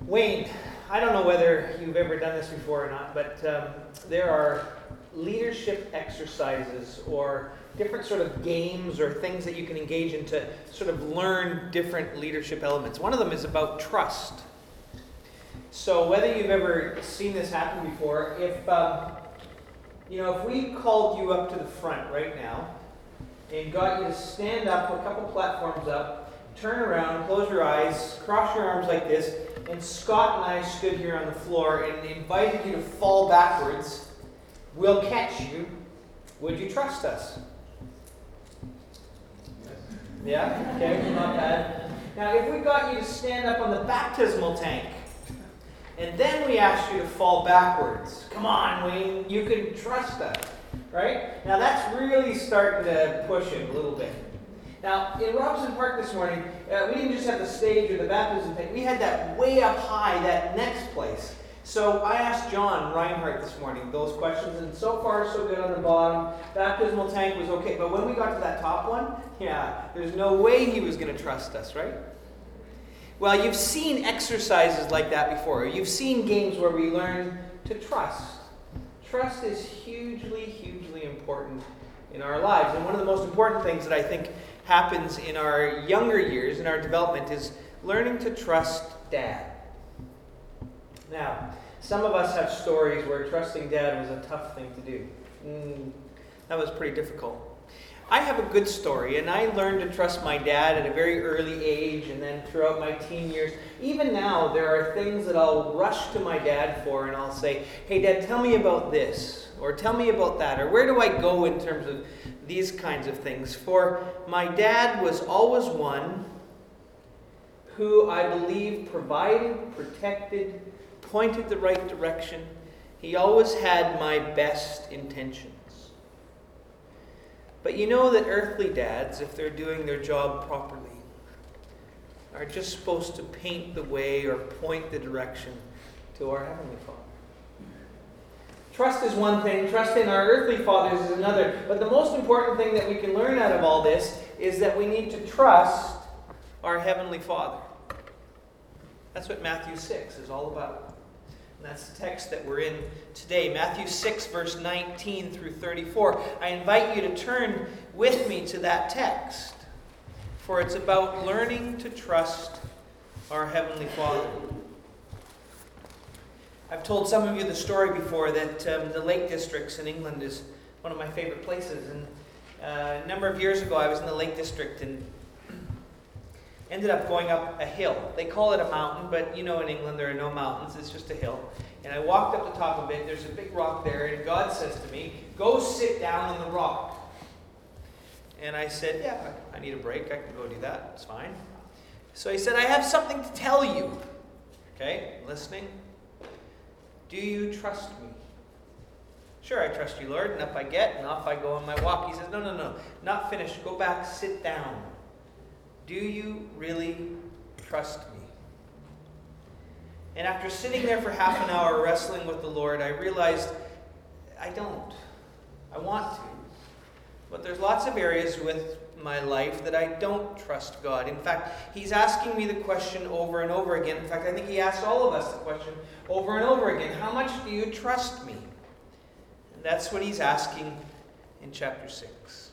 Wayne, I don't know whether you've ever done this before or not, but there are leadership exercises or different sort of games or things that you can engage in to sort of learn different leadership elements. One of them is about trust. So whether you've ever seen this happen before, if we called you up to the front right now and got you to stand up, a couple platforms up, turn around, close your eyes, cross your arms like this, and Scott and I stood here on the floor and invited you to fall backwards, we'll catch you. Would you trust us? Yeah? Okay, not bad. Now, if we got you to stand up on the baptismal tank, and then we asked you to fall backwards, come on, Wayne, you can trust us, right? Now, that's really starting to push it a little bit. Now, in Robson Park this morning, we didn't just have the stage or the baptism tank. We had that way up high, that next place. So I asked John Reinhardt this morning those questions, and so far so good on the bottom. Baptismal tank was okay, but when we got to that top one, there's no way he was going to trust us, right? Well, you've seen exercises like that before. You've seen games where we learn to trust. Trust is hugely, hugely important in our lives. And one of the most important things that I think happens in our younger years, in our development, is learning to trust Dad. Now, some of us have stories where trusting Dad was a tough thing to do. That was pretty difficult. I have a good story, and I learned to trust my dad at a very early age, and then throughout my teen years. Even now, there are things that I'll rush to my dad for, and I'll say, hey, Dad, tell me about this, or tell me about that, or where do I go in terms of these kinds of things. For my dad was always one who I believe provided, protected, pointed the right direction. He always had my best intentions. But you know that earthly dads, if they're doing their job properly, are just supposed to paint the way or point the direction to our Heavenly Father. Trust is one thing, trust in our earthly fathers is another. But the most important thing that we can learn out of all this is that we need to trust our Heavenly Father. That's what Matthew 6 is all about. And that's the text that we're in today. Matthew 6, verse 19 through 34. I invite you to turn with me to that text. For it's about learning to trust our Heavenly Father. I've told some of you the story before that the Lake Districts in England is one of my favorite places. And a number of years ago I was in the Lake District and ended up going up a hill. They call it a mountain, but in England there are no mountains, it's just a hill. And I walked up the top of it, there's a big rock there, and God says to me, go sit down on the rock. And I said, yeah, I need a break, I can go do that, it's fine. So he said, I have something to tell you. Okay, listening. Do you trust me? Sure, I trust you, Lord. And up I get, and off I go on my walk. He says, no, not finished. Go back, sit down. Do you really trust me? And after sitting there for half an hour wrestling with the Lord, I realized I don't. I want to. But there's lots of areas with my life that I don't trust God. In fact, He's asking me the question over and over again. In fact, I think He asks all of us the question over and over again. How much do you trust me? And that's what He's asking in chapter 6.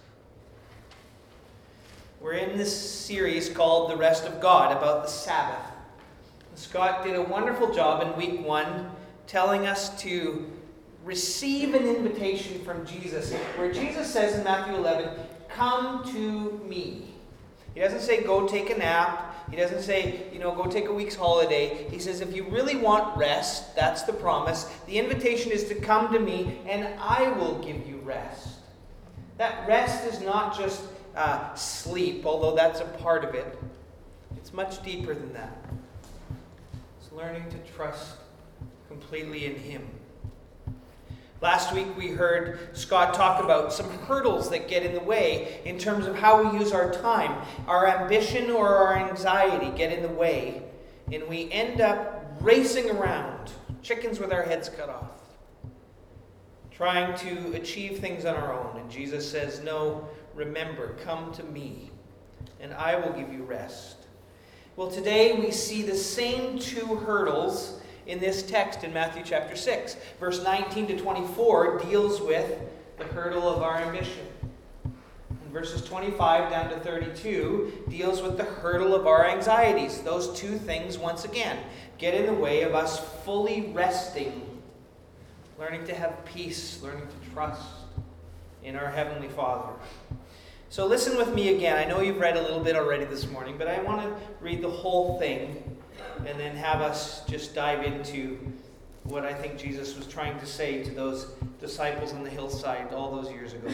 We're in this series called The Rest of God, about the Sabbath. And Scott did a wonderful job in week 1 telling us to receive an invitation from Jesus, where Jesus says in Matthew 11, come to me. He doesn't say go take a nap. He doesn't say, go take a week's holiday. He says if you really want rest, that's the promise. The invitation is to come to me and I will give you rest. That rest is not just sleep, although that's a part of it. It's much deeper than that. It's learning to trust completely in Him. Last week we heard Scott talk about some hurdles that get in the way in terms of how we use our time. Our ambition or our anxiety get in the way, and we end up racing around, chickens with our heads cut off, trying to achieve things on our own. And Jesus says, no, remember, come to me, and I will give you rest. Well, today we see the same two hurdles in this text in Matthew chapter 6. Verse 19 to 24 deals with the hurdle of our ambition. And verses 25 down to 32 deals with the hurdle of our anxieties. Those two things, once again, get in the way of us fully resting, learning to have peace, learning to trust in our Heavenly Father. So listen with me again. I know you've read a little bit already this morning, but I want to read the whole thing and then have us just dive into what I think Jesus was trying to say to those disciples on the hillside all those years ago.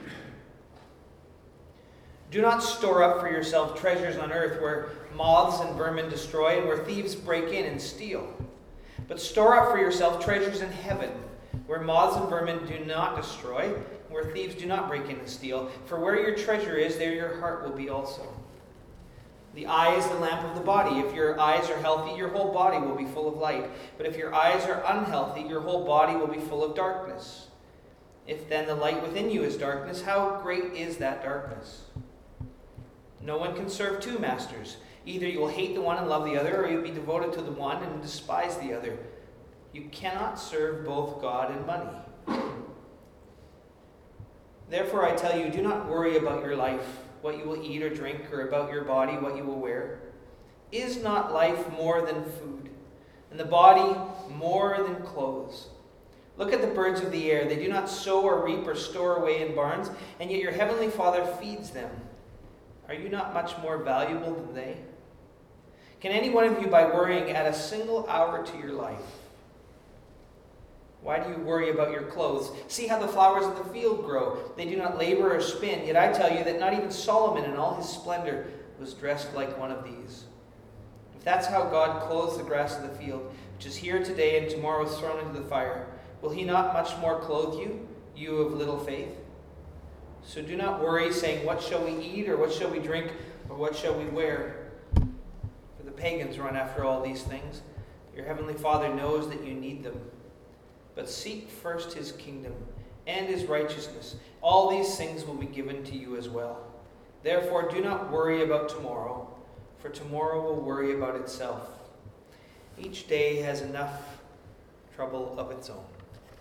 Do not store up for yourself treasures on earth where moths and vermin destroy and where thieves break in and steal. But store up for yourself treasures in heaven where moths and vermin do not destroy, where thieves do not break in and steal. For where your treasure is, there your heart will be also. The eye is the lamp of the body. If your eyes are healthy, your whole body will be full of light. But if your eyes are unhealthy, your whole body will be full of darkness. If then the light within you is darkness, how great is that darkness? No one can serve two masters. Either you will hate the one and love the other, or you'll be devoted to the one and despise the other. You cannot serve both God and money. Therefore, I tell you, do not worry about your life, what you will eat or drink, or about your body, what you will wear. Is not life more than food, and the body more than clothes? Look at the birds of the air. They do not sow or reap or store away in barns, and yet your heavenly Father feeds them. Are you not much more valuable than they? Can any one of you, by worrying, add a single hour to your life? Why do you worry about your clothes? See how the flowers of the field grow. They do not labor or spin. Yet I tell you that not even Solomon in all his splendor was dressed like one of these. If that's how God clothes the grass of the field, which is here today and tomorrow is thrown into the fire, will he not much more clothe you, you of little faith? So do not worry, saying, what shall we eat, or what shall we drink, or what shall we wear? For the pagans run after all these things. Your heavenly Father knows that you need them. But seek first his kingdom and his righteousness. All these things will be given to you as well. Therefore, do not worry about tomorrow, for tomorrow will worry about itself. Each day has enough trouble of its own.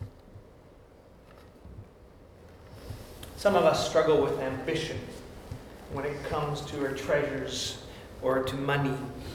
Some of us struggle with ambition when it comes to our treasures or to money.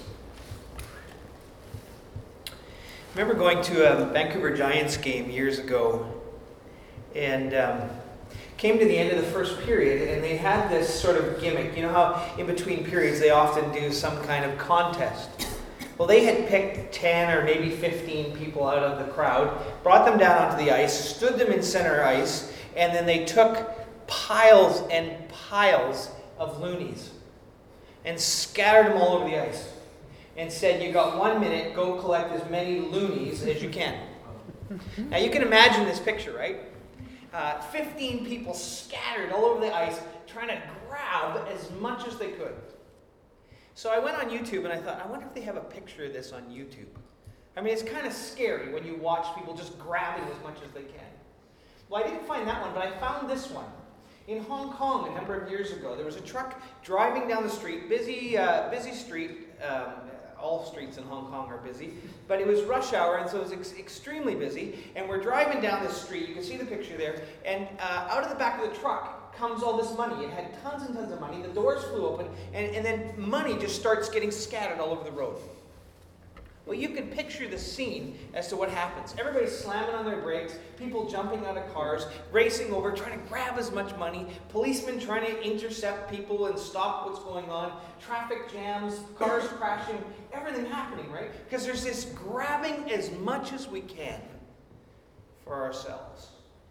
I remember going to a Vancouver Giants game years ago, and came to the end of the first period, and they had this sort of gimmick. You know how in between periods they often do some kind of contest? Well, they had picked 10 or maybe 15 people out of the crowd, brought them down onto the ice, stood them in center ice, and then they took piles and piles of loonies and scattered them all over the ice. And said, you got 1 minute, go collect as many loonies as you can. Now you can imagine this picture, right? 15 people scattered all over the ice trying to grab as much as they could. So I went on YouTube and I thought, I wonder if they have a picture of this on YouTube. I mean, it's kind of scary when you watch people just grabbing as much as they can. Well, I didn't find that one, but I found this one. In Hong Kong, a number of years ago, there was a truck driving down the street, busy street. All streets in Hong Kong are busy, but it was rush hour, and so it was extremely busy. And we're driving down this street. You can see the picture there. And out of the back of the truck comes all this money. It had tons and tons of money. The doors flew open, and then money just starts getting scattered all over the road. Well, you can picture the scene as to what happens. Everybody's slamming on their brakes, people jumping out of cars, racing over, trying to grab as much money, policemen trying to intercept people and stop what's going on, traffic jams, cars crashing, everything happening, right? Because there's this grabbing as much as we can for ourselves.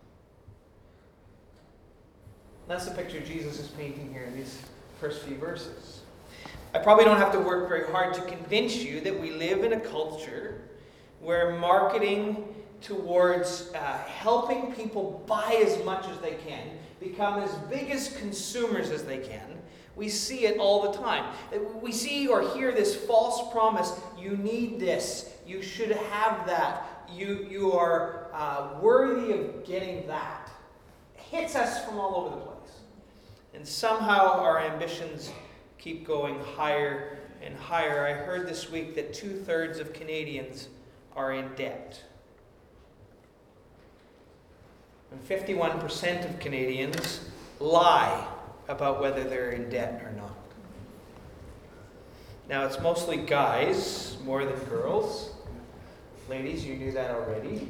That's the picture Jesus is painting here in these first few verses. I probably don't have to work very hard to convince you that we live in a culture where marketing towards helping people buy as much as they can, become as big as consumers as they can, we see it all the time. We see or hear this false promise, you need this, you should have that, you are worthy of getting that. It hits us from all over the place. And somehow our ambitions keep going higher and higher. I heard this week that 2/3 of Canadians are in debt. And 51% of Canadians lie about whether they're in debt or not. Now, it's mostly guys more than girls. Ladies, you knew that already.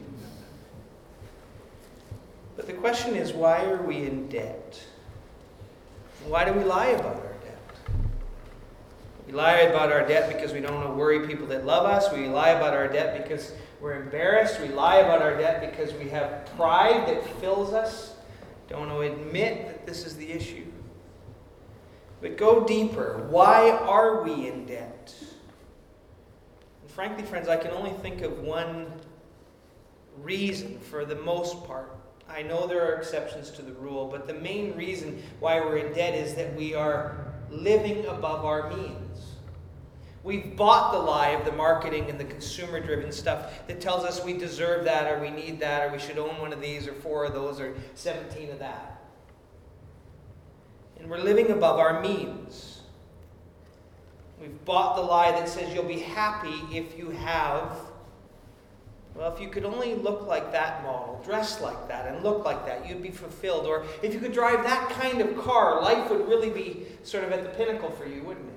But the question is, why are we in debt? Why do we lie about our debt? We lie about our debt because we don't want to worry people that love us. We lie about our debt because we're embarrassed. We lie about our debt because we have pride that fills us. Don't want to admit that this is the issue. But go deeper. Why are we in debt? And frankly, friends, I can only think of one reason for the most part. I know there are exceptions to the rule, but the main reason why we're in debt is that we are living above our means. We've bought the lie of the marketing and the consumer-driven stuff that tells us we deserve that, or we need that, or we should own one of these, or 4 of those, or 17 of that. And we're living above our means. We've bought the lie that says you'll be happy if you have, well, if you could only look like that model, dress like that, and look like that, you'd be fulfilled. Or if you could drive that kind of car, life would really be sort of at the pinnacle for you, wouldn't it?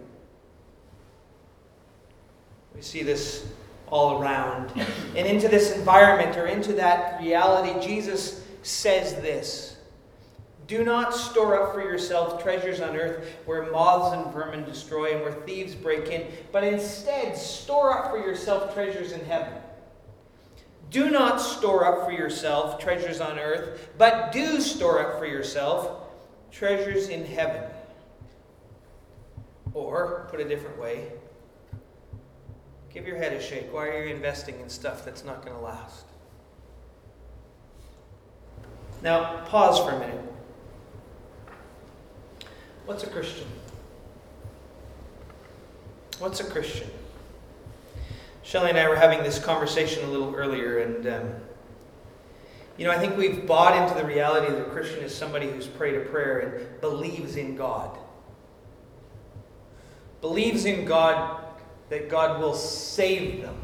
We see this all around. And into this environment, or into that reality, Jesus says this: do not store up for yourselves treasures on earth where moths and vermin destroy and where thieves break in, but instead store up for yourself treasures in heaven. Do not store up for yourself treasures on earth, but do store up for yourself treasures in heaven. Or, put a different way, give your head a shake. Why are you investing in stuff that's not going to last? Now, pause for a minute. What's a Christian? What's a Christian? Shelley and I were having this conversation a little earlier, and I think we've bought into the reality that a Christian is somebody who's prayed a prayer and believes in God. Believes in God, that God will save them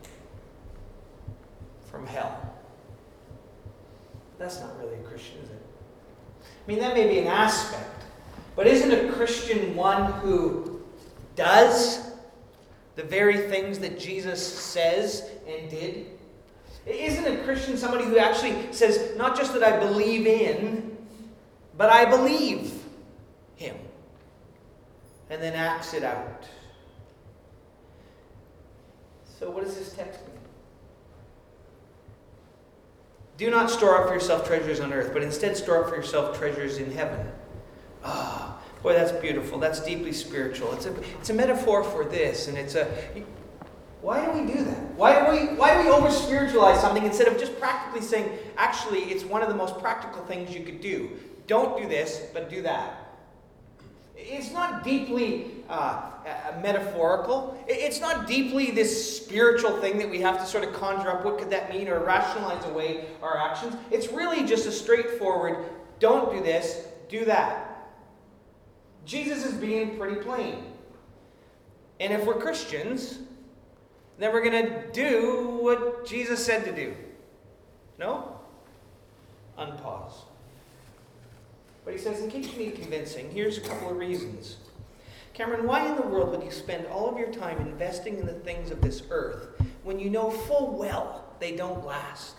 from hell. That's not really a Christian, is it? I mean, that may be an aspect, but isn't a Christian one who does the very things that Jesus says and did? Isn't a Christian somebody who actually says, not just that I believe in, but I believe him, and then acts it out? So what does this text mean? Do not store up for yourself treasures on earth, but instead store up for yourself treasures in heaven. Boy, that's beautiful. That's deeply spiritual. It's a metaphor for this, and why do we do that? Why do we over-spiritualize something instead of just practically saying, actually, it's one of the most practical things you could do. Don't do this, but do that. It's not deeply metaphorical. It's not deeply this spiritual thing that we have to sort of conjure up. What could that mean? Or rationalize away our actions. It's really just a straightforward, don't do this, do that. Jesus is being pretty plain. And if we're Christians, then we're going to do what Jesus said to do. No? Unpause. But he says, in case you need convincing, here's a couple of reasons. Cameron, why in the world would you spend all of your time investing in the things of this earth when you know full well they don't last?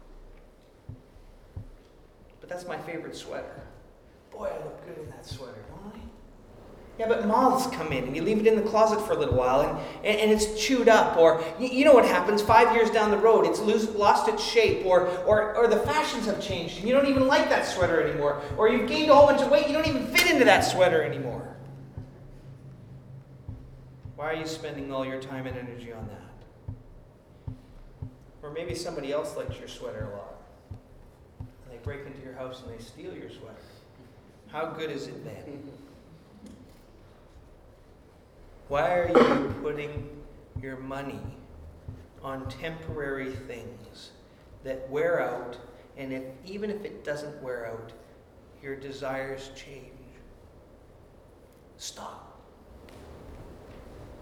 But that's my favorite sweater. Boy, I look good in that sweater, don't I? Yeah, but moths come in and you leave it in the closet for a little while and it's chewed up, or you know what happens 5 years down the road, it's lost its shape, or the fashions have changed and you don't even like that sweater anymore, or you've gained a whole bunch of weight, you don't even fit into that sweater anymore. Why are you spending all your time and energy on that? Or maybe somebody else likes your sweater a lot. And they break into your house and they steal your sweater. How good is it then? Why are you putting your money on temporary things that wear out, and even if it doesn't wear out, your desires change? Stop.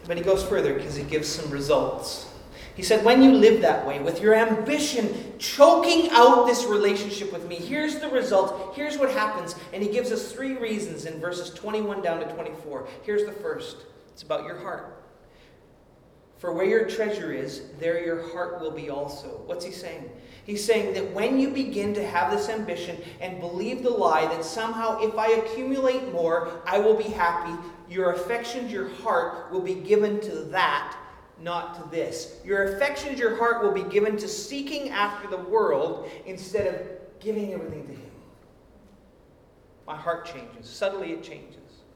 But he goes further because he gives some results. He said, when you live that way, with your ambition choking out this relationship with me, here's the result. Here's what happens. And he gives us 3 reasons in verses 21 down to 24. Here's the first. It's about your heart. For where your treasure is, there your heart will be also. What's he saying? He's saying that when you begin to have this ambition and believe the lie that somehow if I accumulate more, I will be happy, your affections, your heart will be given to that, not to this. Your affections, your heart will be given to seeking after the world instead of giving everything to him. My heart changes. Subtly it changes.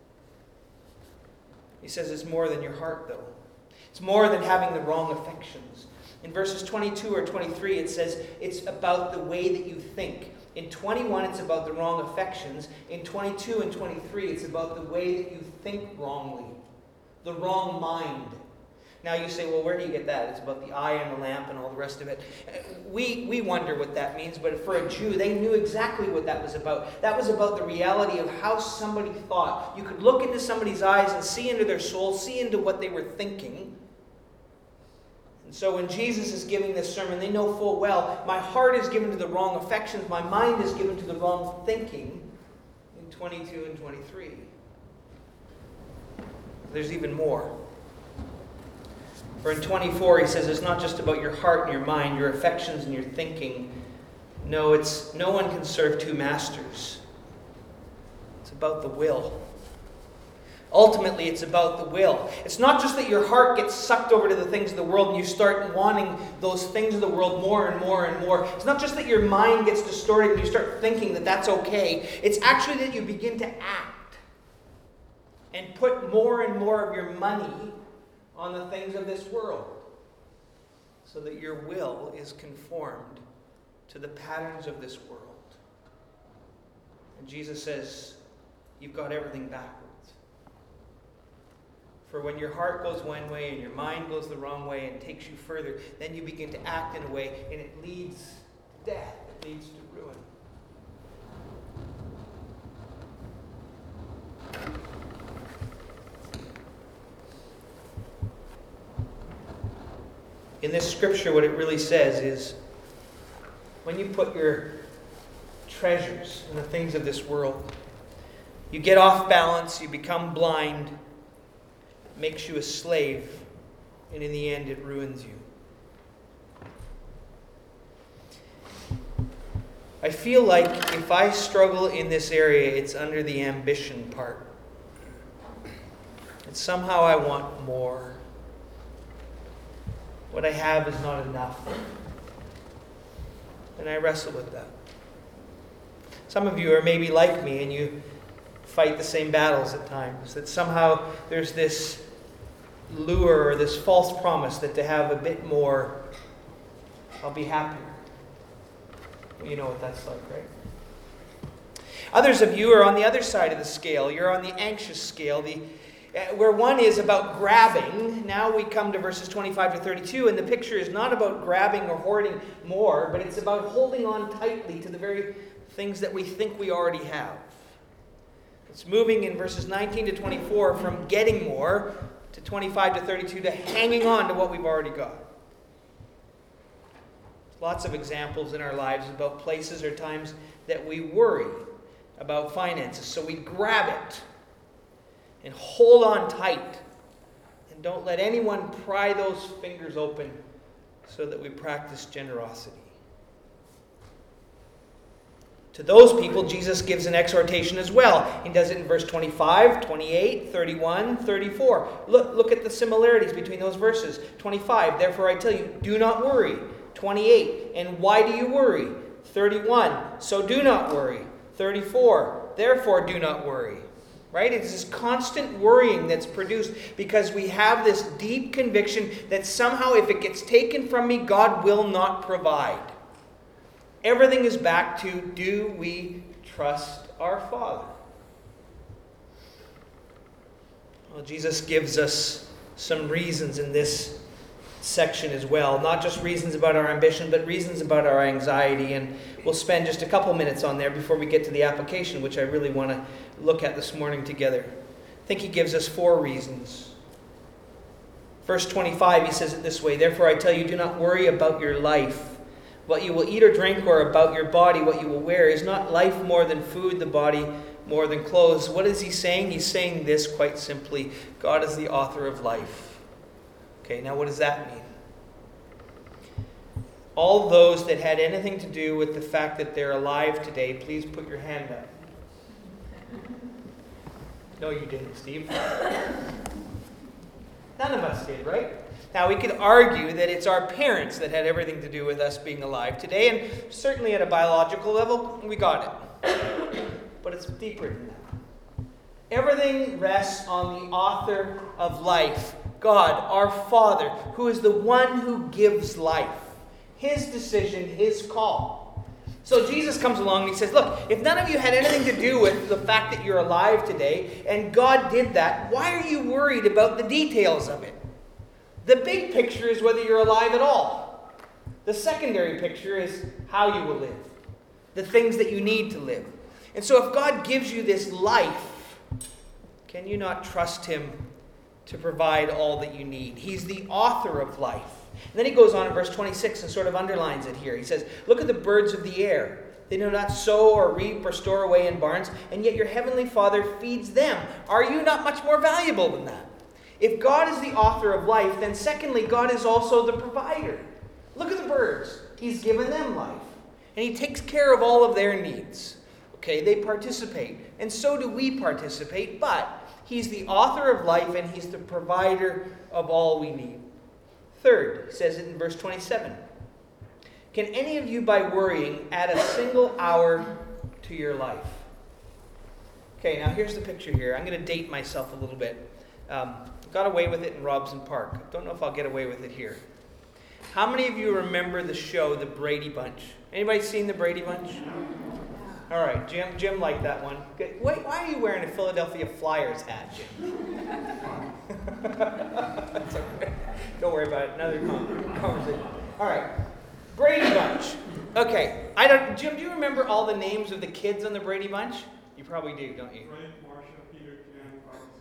He says it's more than your heart, though. It's more than having the wrong affections. In verses 22 or 23, it says it's about the way that you think. In 21, it's about the wrong affections. In 22 and 23, it's about the way that you think wrongly. The wrong mind. Now you say, well, where do you get that? It's about the eye and the lamp and all the rest of it. We wonder what that means, but for a Jew, they knew exactly what that was about. That was about the reality of how somebody thought. You could look into somebody's eyes and see into their soul, see into what they were thinking. And so when Jesus is giving this sermon, they know full well, my heart is given to the wrong affections, my mind is given to the wrong thinking in 22 and 23. There's even more. For in 24, he says, it's not just about your heart and your mind, your affections and your thinking. No, it's no one can serve 2 masters. It's about the will. Ultimately, it's about the will. It's not just that your heart gets sucked over to the things of the world and you start wanting those things of the world more and more and more. It's not just that your mind gets distorted and you start thinking that that's okay. It's actually that you begin to act and put more and more of your money on the things of this world, so that your will is conformed to the patterns of this world. And Jesus says, you've got everything backwards. For when your heart goes one way and your mind goes the wrong way and takes you further, then you begin to act in a way and it leads to death, it leads to ruin. In this scripture, what it really says is, when you put your treasures in the things of this world, you get off balance, you become blind, it makes you a slave, and in the end it ruins you. I feel like if I struggle in this area, it's under the ambition part. And somehow I want more. What I have is not enough. And I wrestle with that. Some of you are maybe like me and you fight the same battles at times. That somehow there's this lure or this false promise that to have a bit more, I'll be happier. Well, you know what that's like, right? Others of you are on the other side of the scale. You're on the anxious scale, where one is about grabbing. Now we come to verses 25 to 32, and the picture is not about grabbing or hoarding more, but it's about holding on tightly to the very things that we think we already have. It's moving in verses 19 to 24 from getting more to 25 to 32 to hanging on to what we've already got. Lots of examples in our lives about places or times that we worry about finances, so we grab it and hold on tight. And don't let anyone pry those fingers open so that we practice generosity. To those people, Jesus gives an exhortation as well. He does it in verse 25, 28, 31, 34. Look at the similarities between those verses. 25, therefore I tell you, do not worry. 28, and why do you worry? 31, so do not worry. 34, therefore do not worry. Right? It's this constant worrying that's produced because we have this deep conviction that somehow if it gets taken from me, God will not provide. Everything is back to, do we trust our Father? Well, Jesus gives us some reasons in this section as well. Not just reasons about our ambition, but reasons about our anxiety. And we'll spend just a couple minutes on there before we get to the application, which I really want to look at this morning together. I think he gives us 4 reasons. Verse 25, he says it this way, "Therefore I tell you, do not worry about your life, what you will eat or drink, or about your body, what you will wear. Is not life more than food, the body more than clothes?" What is he saying? He's saying this quite simply: God is the author of life. Okay, now what does that mean? All those that had anything to do with the fact that they're alive today, please put your hand up. No, you didn't, Steve. None of us did, right? Now, we could argue that it's our parents that had everything to do with us being alive today, and certainly at a biological level, we got it. But it's deeper than that. Everything rests on the author of life, God, our Father, who is the one who gives life. His decision, his call. So Jesus comes along and he says, look, if none of you had anything to do with the fact that you're alive today, and God did that, why are you worried about the details of it? The big picture is whether you're alive at all. The secondary picture is how you will live. The things that you need to live. And so if God gives you this life, can you not trust him to provide all that you need? He's the author of life. And then he goes on in verse 26 and sort of underlines it here. He says, "Look at the birds of the air. They do not sow or reap or store away in barns, and yet your heavenly Father feeds them. Are you not much more valuable than that?" If God is the author of life, then secondly, God is also the provider. Look at the birds. He's given them life. And he takes care of all of their needs. Okay, they participate. And so do we participate, but he's the author of life and he's the provider of all we need. Third, it says it in verse 27. "Can any of you by worrying add a single hour to your life?" Okay, now here's the picture here. I'm going to date myself a little bit. Got away with it in Robson Park. Don't know if I'll get away with it here. How many of you remember the show, The Brady Bunch? Anybody seen The Brady Bunch? All right, Jim liked that one. Wait, why are you wearing a Philadelphia Flyers hat, Jim? That's okay. Don't worry about it. Another conversation. All right, Brady Bunch. Okay, Jim, do you remember all the names of the kids on the Brady Bunch? You probably do, don't you? Frank, Marsha, Peter, Jan,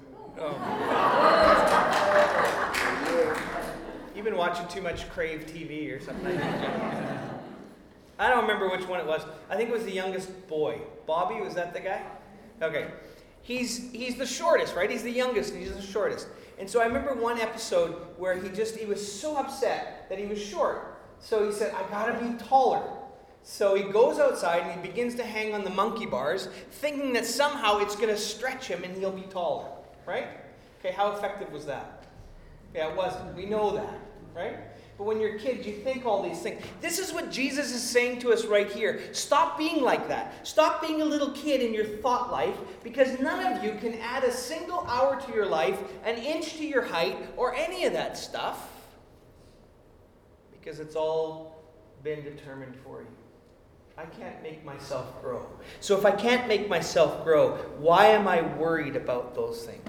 Oh. You've been watching too much Crave TV or something like that, Jim. I don't remember which one it was. I think it was the youngest boy. Bobby, was that the guy? Okay. He's the shortest, right? He's the youngest and he's the shortest. And so I remember one episode where he was so upset that he was short. So he said, "I gotta be taller." So he goes outside and he begins to hang on the monkey bars, thinking that somehow it's going to stretch him and he'll be taller, right? Okay, how effective was that? Yeah, it wasn't. We know that, right? But when you're kids, you think all these things. This is what Jesus is saying to us right here. Stop being like that. Stop being a little kid in your thought life, because none of you can add a single hour to your life, an inch to your height, or any of that stuff, because it's all been determined for you. I can't make myself grow. So if I can't make myself grow, why am I worried about those things?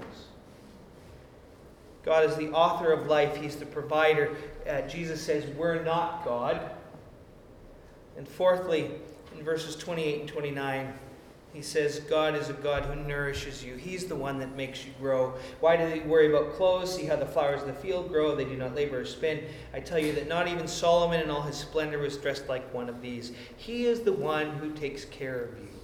God is the author of life. He's the provider. Jesus says we're not God. And fourthly, in verses 28 and 29, he says God is a God who nourishes you. He's the one that makes you grow. Why do they worry about clothes? See how the flowers of the field grow. They do not labor or spin. I tell you that not even Solomon in all his splendor was dressed like one of these. He is the one who takes care of you.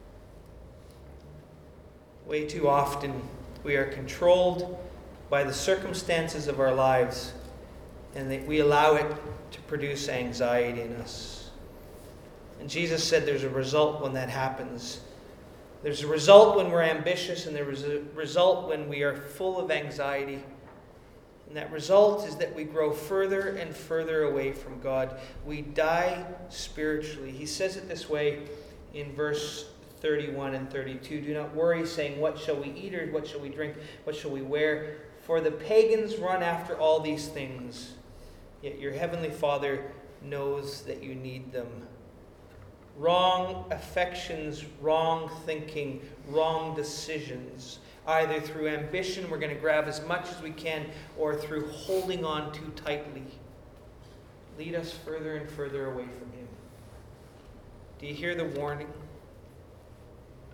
Way too often we are controlled by the circumstances of our lives, and that we allow it to produce anxiety in us. And Jesus said there's a result when that happens. There's a result when we're ambitious, and there's a result when we are full of anxiety. And that result is that we grow further and further away from God. We die spiritually. He says it this way in verse 31 and 32. "Do not worry, saying, what shall we eat, or what shall we drink, what shall we wear? For the pagans run after all these things, yet your heavenly Father knows that you need them." Wrong affections, wrong thinking, wrong decisions. Either through ambition, we're going to grab as much as we can, or through holding on too tightly, lead us further and further away from Him. Do you hear the warning?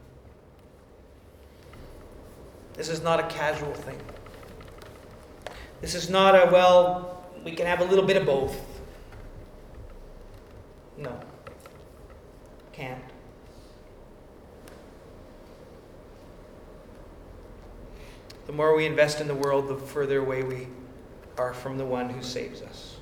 This is not a casual thing. This is not a, well, we can have a little bit of both. No. Can't. The more we invest in the world, the further away we are from the one who saves us.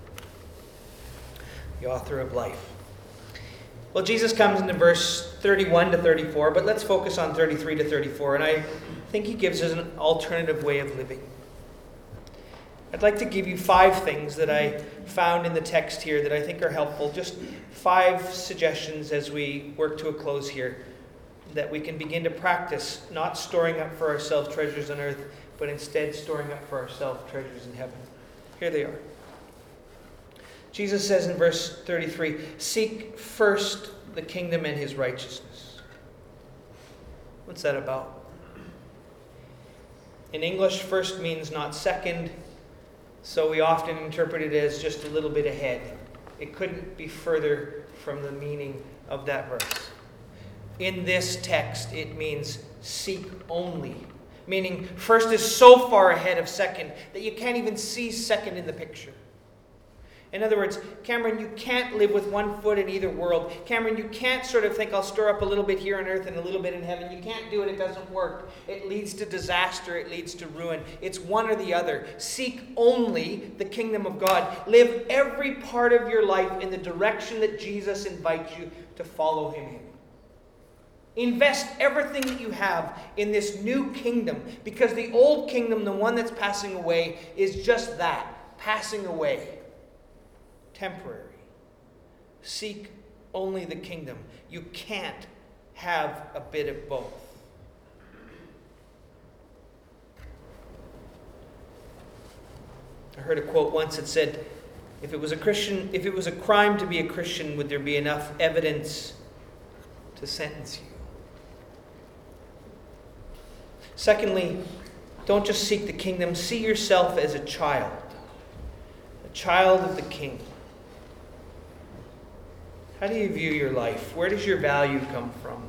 The author of life. Well, Jesus comes into verse 31 to 34, but let's focus on 33 to 34, and I think he gives us an alternative way of living. I'd like to give you 5 things that I found in the text here that I think are helpful. Just 5 suggestions as we work to a close here, that we can begin to practice not storing up for ourselves treasures on earth, but instead storing up for ourselves treasures in heaven. Here they are. Jesus says in verse 33, "Seek first the kingdom and his righteousness." What's that about? In English, first means not second, so we often interpret it as just a little bit ahead. It couldn't be further from the meaning of that verse. In this text, it means seek only. Meaning, first is so far ahead of second that you can't even see second in the picture. In other words, Cameron, you can't live with one foot in either world. Cameron, you can't sort of think, I'll store up a little bit here on earth and a little bit in heaven. You can't do it. It doesn't work. It leads to disaster. It leads to ruin. It's one or the other. Seek only the kingdom of God. Live every part of your life in the direction that Jesus invites you to follow him in. Invest everything that you have in this new kingdom, because the old kingdom, the one that's passing away, is just that, passing away. Temporary. Seek only the kingdom. You can't have a bit of both. I heard a quote once that said, if it was a crime to be a Christian, would there be enough evidence to sentence you? Secondly, don't just seek the kingdom. See yourself as a child of the King. How do you view your life? Where does your value come from?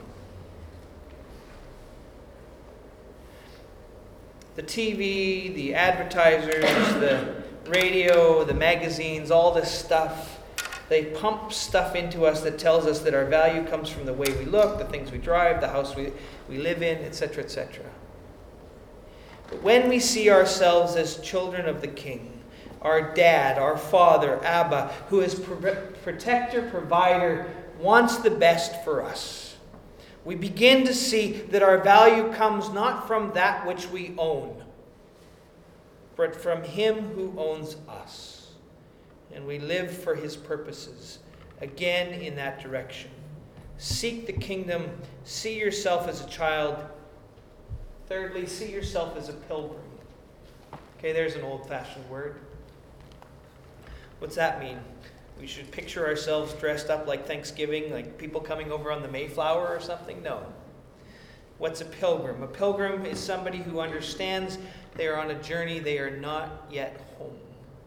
The TV, the advertisers, the radio, the magazines, all this stuff, they pump stuff into us that tells us that our value comes from the way we look, the things we drive, the house we live in, etc., etc. But when we see ourselves as children of the King, our dad, our father, Abba, who is protector, provider, wants the best for us, we begin to see that our value comes not from that which we own, but from him who owns us. And we live for his purposes, again in that direction. Seek the kingdom. See yourself as a child. Thirdly, see yourself as a pilgrim. Okay, there's an old-fashioned word. What's that mean? We should picture ourselves dressed up like Thanksgiving, like people coming over on the Mayflower or something? No. What's a pilgrim? A pilgrim is somebody who understands they are on a journey, they are not yet home.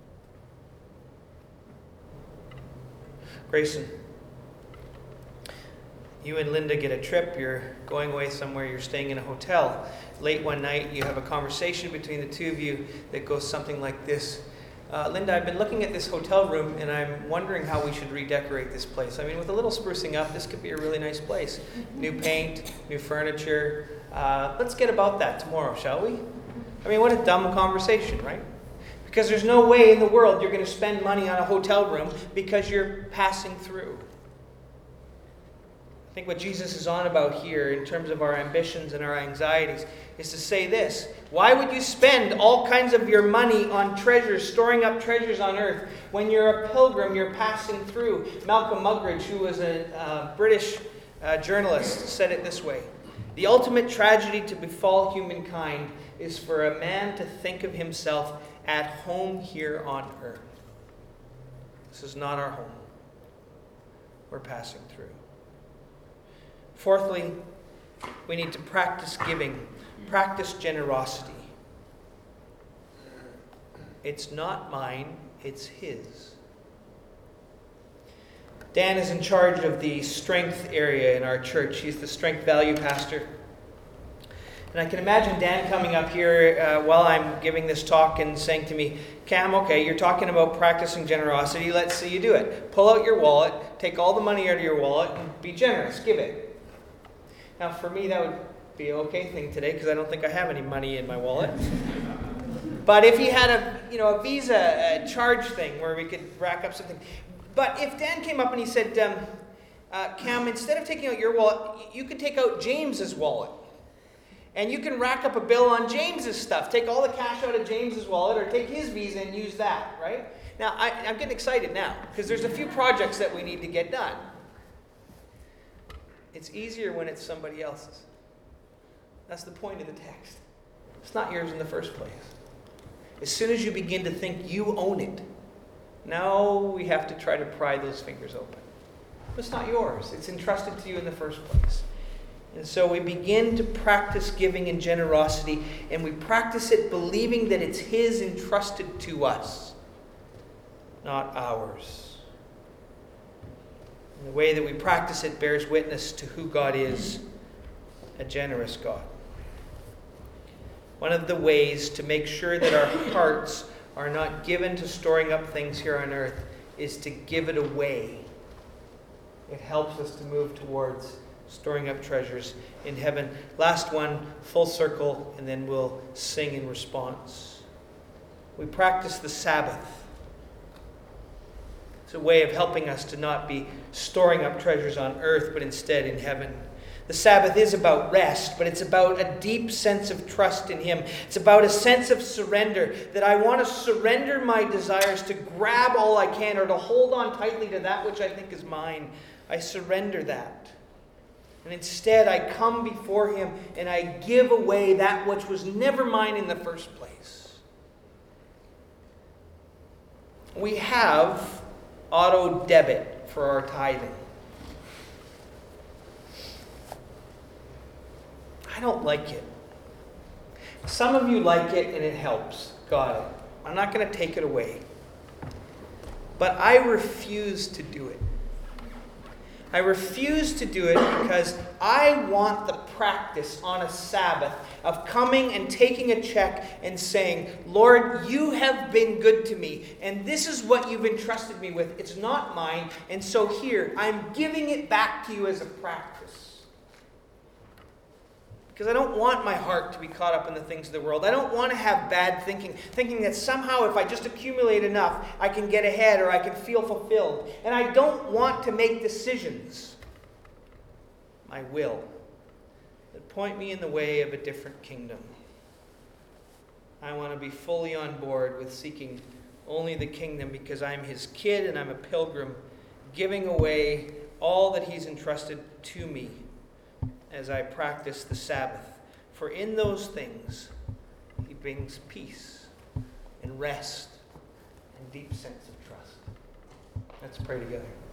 Grayson, you and Linda get a trip, you're going away somewhere, you're staying in a hotel. Late one night, you have a conversation between the two of you that goes something like this. Linda, I've been looking at this hotel room and I'm wondering how we should redecorate this place. I mean, with a little sprucing up, this could be a really nice place. New paint, new furniture. Let's get about that tomorrow, shall we? I mean, what a dumb conversation, right? Because there's no way in the world you're going to spend money on a hotel room because you're passing through. I think what Jesus is on about here in terms of our ambitions and our anxieties is to say this. Why would you spend all kinds of your money on treasures, storing up treasures on earth, when you're a pilgrim, you're passing through? Malcolm Muggeridge, who was a British journalist, said it this way. The ultimate tragedy to befall humankind is for a man to think of himself at home here on earth. This is not our home. We're passing through. Fourthly, we need to practice giving, practice generosity. It's not mine, it's his. Dan is in charge of the strength area in our church. He's the strength value pastor. And I can imagine Dan coming up here while I'm giving this talk and saying to me, Cam, okay, you're talking about practicing generosity. Let's see you do it. Pull out your wallet, take all the money out of your wallet, and be generous. Give it. Now, for me, that would be an okay thing today because I don't think I have any money in my wallet. But if he had a Visa charge thing where we could rack up something. But if Dan came up and he said, Cam, instead of taking out your wallet, you could take out James's wallet. And you can rack up a bill on James's stuff. Take all the cash out of James's wallet or take his Visa and use that, right? Now, I'm getting excited now because there's a few projects that we need to get done. It's easier when it's somebody else's. That's the point of the text. It's not yours in the first place. As soon as you begin to think you own it, now we have to try to pry those fingers open. It's not yours. It's entrusted to you in the first place. And so we begin to practice giving and generosity, and we practice it believing that it's His entrusted to us, not ours. And the way that we practice it bears witness to who God is, a generous God. One of the ways to make sure that our hearts are not given to storing up things here on earth is to give it away. It helps us to move towards storing up treasures in heaven. Last one, full circle, and then we'll sing in response. We practice the Sabbath. It's a way of helping us to not be storing up treasures on earth, but instead in heaven. The Sabbath is about rest, but it's about a deep sense of trust in Him. It's about a sense of surrender, that I want to surrender my desires to grab all I can or to hold on tightly to that which I think is mine. I surrender that. And instead, I come before Him and I give away that which was never mine in the first place. We have auto debit for our tithing. I don't like it. Some of you like it and it helps. Got it. I'm not going to take it away. But I refuse to do it. I refuse to do it because I want the practice on a Sabbath of coming and taking a check and saying, Lord, you have been good to me, and this is what you've entrusted me with. It's not mine, and so here, I'm giving it back to you as a practice. Because I don't want my heart to be caught up in the things of the world. I don't want to have bad thinking that somehow if I just accumulate enough, I can get ahead or I can feel fulfilled. And I don't want to make decisions, my will, that point me in the way of a different kingdom. I want to be fully on board with seeking only the kingdom because I'm His kid and I'm a pilgrim, giving away all that He's entrusted to me as I practice the Sabbath. For in those things, He brings peace and rest and deep sense of trust. Let's pray together.